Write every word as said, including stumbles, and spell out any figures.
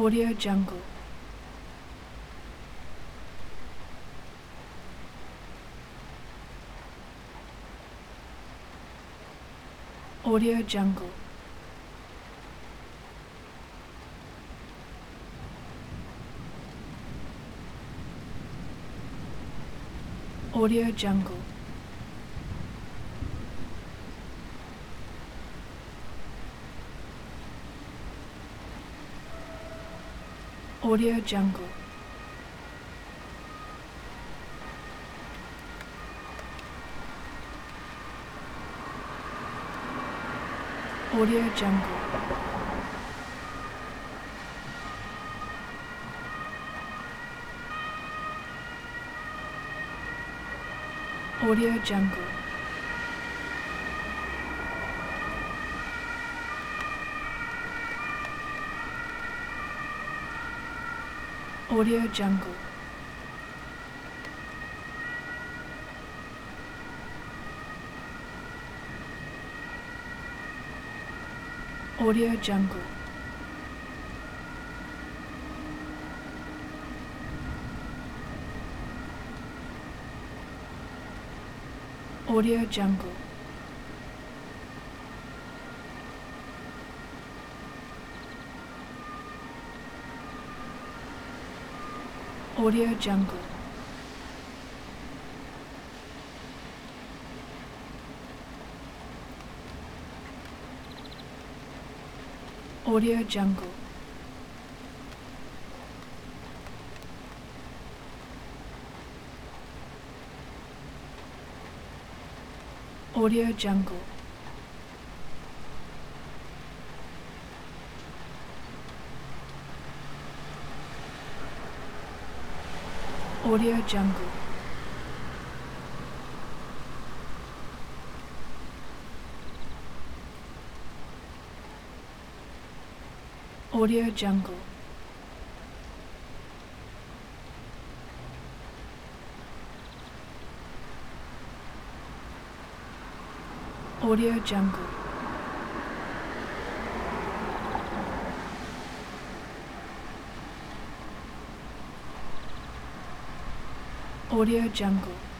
Audio Jungle. Audio Jungle. Audio Jungle. Audio Jungle. Audio Jungle. Audio Jungle. Audio Jungle. Audio Jungle. Audio Jungle. Audio Jungle. Audio Jungle. Audio Jungle. Audio Jungle. Audio Jungle. Audio Jungle. Audio Jungle.